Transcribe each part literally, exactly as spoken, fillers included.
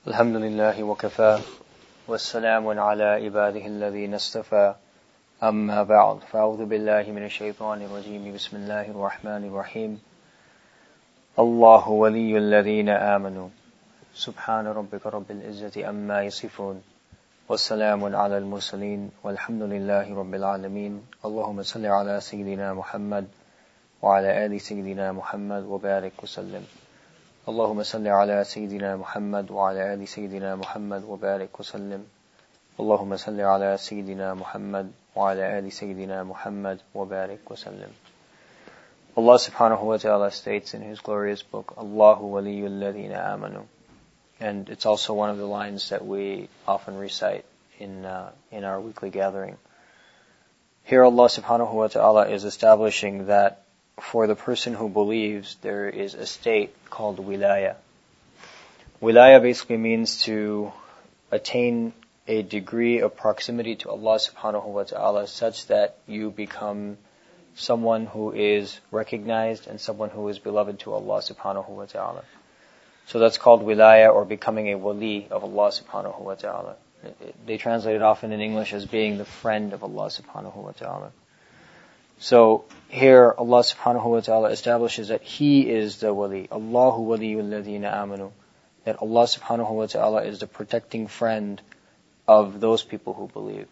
الحمد لله وكفى والسلام على عباده الذين اصطفى أما بعد فأعوذ بالله من الشيطان الرجيم بسم الله الرحمن الرحيم الله ولي الذين آمنوا سبحان ربك رب العزة أما يصفون والسلام على المرسلين والحمد لله رب العالمين اللهم صل على سيدنا محمد وعلى آل سيدنا محمد وبارك وسلم اللهم صل على سيدنا محمد وعلى آل سيدنا محمد وبارك وسلم اللهم صل على سيدنا محمد وعلى آل سيدنا محمد وبارك وسلم. Allah subhanahu wa ta'ala states in His glorious book, Allahu waliyyul ladhina amanu. And it's also one of the lines that we often recite in uh, in our weekly gathering. Here Allah subhanahu wa ta'ala is establishing that for the person who believes, there is a state called wilaya. Wilaya basically means to attain a degree of proximity to Allah subhanahu wa ta'ala such that you become someone who is recognized and someone who is beloved to Allah subhanahu wa ta'ala. So that's called wilaya, or becoming a wali of Allah subhanahu wa ta'ala. They translate it often in English as being the friend of Allah subhanahu wa ta'ala. So here Allah subhanahu wa ta'ala establishes that He is the wali. Allahu waliyyul ladhina amanu. That Allah subhanahu wa ta'ala is the protecting friend of those people who believe.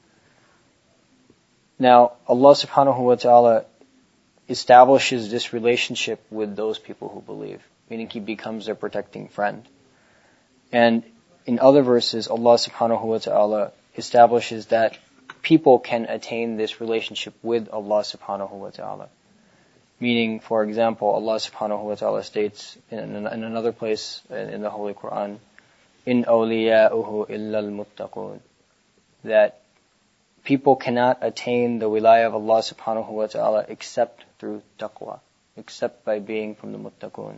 Now Allah subhanahu wa ta'ala establishes this relationship with those people who believe, meaning He becomes their protecting friend. And in other verses Allah subhanahu wa ta'ala establishes that people can attain this relationship with Allah subhanahu wa ta'ala. Meaning, for example, Allah subhanahu wa ta'ala states in, in another place in the Holy Quran, In awliya'uhu illa al-muttaqun, that people cannot attain the wilaya of Allah subhanahu wa ta'ala except through taqwa, except by being from the muttaqun.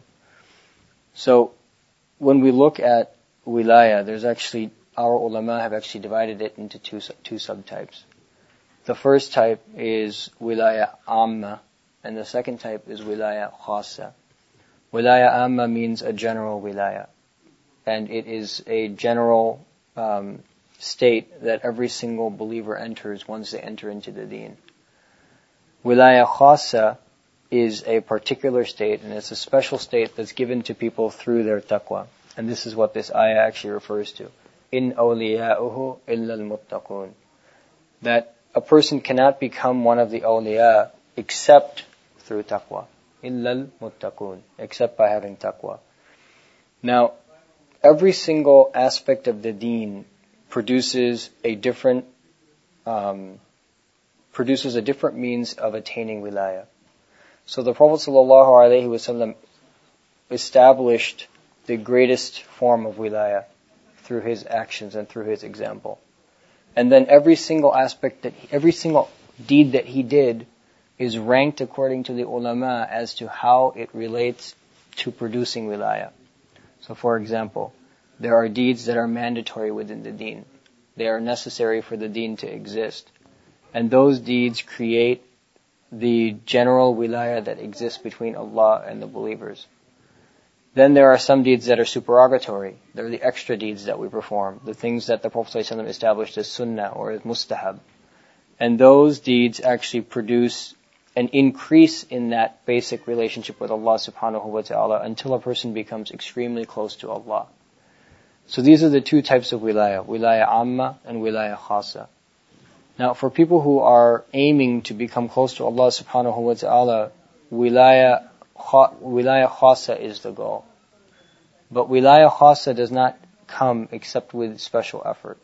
So, when we look at wilaya, there's actually our ulama have actually divided it into two two subtypes. The first type is wilaya amma, and the second type is wilaya khassa. Wilaya amma means a general wilaya, and it is a general um, state that every single believer enters once they enter into the deen. Wilaya khassa is a particular state, and it's a special state that's given to people through their taqwa. And this is what this ayah actually refers to. In awliya'uhu illa al-muttaqun. That a person cannot become one of the awliya except through taqwa. Illa al-muttaqun. Except by having taqwa. Now, every single aspect of the deen produces a different, um, produces a different means of attaining wilaya. So the Prophet sallallahu alaihi wasallam established the greatest form of wilaya through his actions and through his example. And then every single aspect that, he, every single deed that he did is ranked according to the ulama as to how it relates to producing wilaya. So for example, there are deeds that are mandatory within the deen. They are necessary for the deen to exist. And those deeds create the general wilaya that exists between Allah and the believers. Then there are some deeds that are supererogatory. They're the extra deeds that we perform, the things that the Prophet ﷺ established as sunnah or as mustahab. And those deeds actually produce an increase in that basic relationship with Allah subhanahu wa ta'ala until a person becomes extremely close to Allah. So these are the two types of wilaya, wilaya amma and wilaya khasa. Now for people who are aiming to become close to Allah subhanahu wa ta'ala, wilaya Wilaya khasa is the goal. But wilaya khasa does not come except with special effort.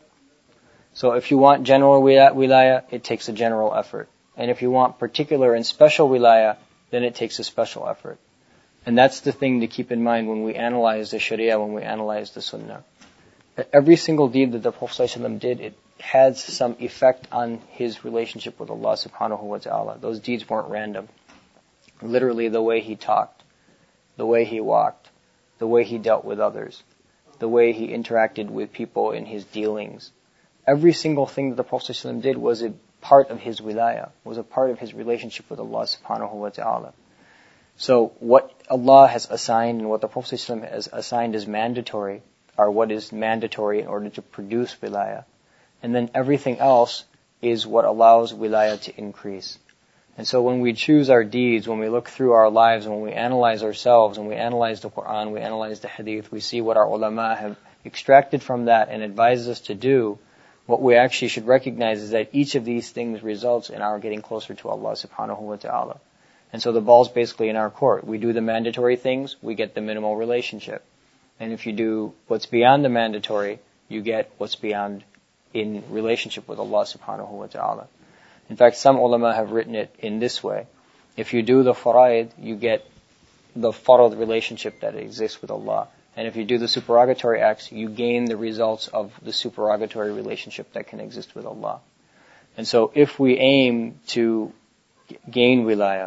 So if you want general wilaya, it takes a general effort. And if you want particular and special wilaya, then it takes a special effort. And that's the thing to keep in mind when we analyze the sharia, when we analyze the sunnah. That every single deed that the Prophet ﷺ did, it has some effect on his relationship with Allah subhanahu wa ta'ala. Those deeds weren't random. Literally the way he talked, the way he walked, the way he dealt with others, the way he interacted with people in his dealings. Every single thing that the Prophet ﷺ did was a part of his wilaya, was a part of his relationship with Allah subhanahu wa ta'ala. So what Allah has assigned and what the Prophet ﷺ has assigned as mandatory, are what is mandatory in order to produce wilaya. And then everything else is what allows wilaya to increase. And so when we choose our deeds, when we look through our lives, when we analyze ourselves, when we analyze the Quran, we analyze the Hadith, we see what our ulama have extracted from that and advised us to do, what we actually should recognize is that each of these things results in our getting closer to Allah subhanahu wa ta'ala. And so the ball's basically in our court. We do the mandatory things, we get the minimal relationship. And if you do what's beyond the mandatory, you get what's beyond in relationship with Allah subhanahu wa ta'ala. In fact, some ulama have written it in this way. If you do the fara'id, you get the farad relationship that exists with Allah. And if you do the supererogatory acts, you gain the results of the supererogatory relationship that can exist with Allah. And so if we aim to gain wilaya,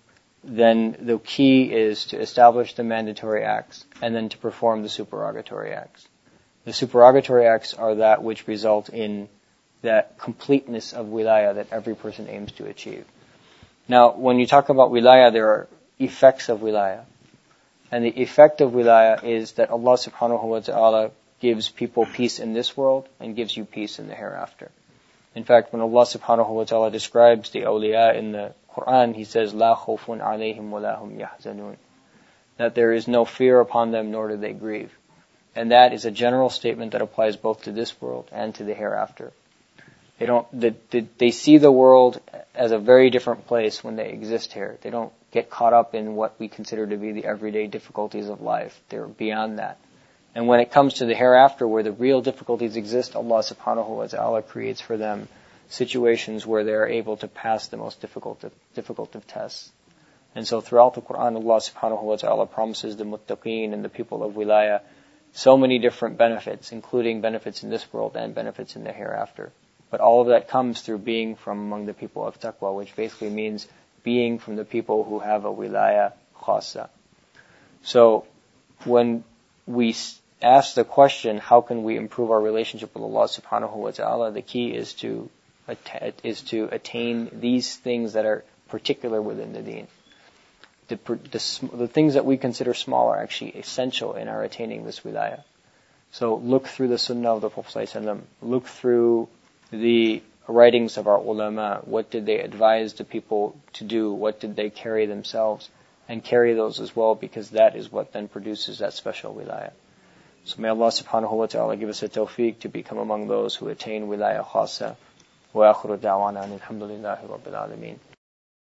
then the key is to establish the mandatory acts and then to perform the supererogatory acts. The supererogatory acts are that which result in that completeness of wilaya that every person aims to achieve. Now, when you talk about wilaya, there are effects of wilaya. And the effect of wilaya is that Allah subhanahu wa ta'ala gives people peace in this world and gives you peace in the hereafter. In fact, when Allah subhanahu wa ta'ala describes the awliya in the Quran, He says, "La khawfun alayhim wa la hum yahzanun," that there is no fear upon them nor do they grieve. And that is a general statement that applies both to this world and to the hereafter. They don't, they, they, they see the world as a very different place when they exist here. They don't get caught up in what we consider to be the everyday difficulties of life. They're beyond that. And when it comes to the hereafter, where the real difficulties exist, Allah subhanahu wa ta'ala creates for them situations where they're able to pass the most difficult of, difficult of tests. And so throughout the Quran, Allah subhanahu wa ta'ala promises the muttaqeen and the people of wilaya so many different benefits, including benefits in this world and benefits in the hereafter. But all of that comes through being from among the people of taqwa, which basically means being from the people who have a wilaya khasa. So when we ask the question, how can we improve our relationship with Allah subhanahu wa ta'ala, the key is to is to attain these things that are particular within the deen. The, the, the things that we consider small are actually essential in our attaining this wilaya. So look through the sunnah of the Prophet ﷺ. Look through the writings of our ulama. What did they advise the people to do? What did they carry themselves? And carry those as well, because that is what then produces that special wilaya. So may Allah subhanahu wa ta'ala give us a tawfiq to become among those who attain wilaya khasa. Wa akhiru da'wana alhamdulillahi rabbil alameen.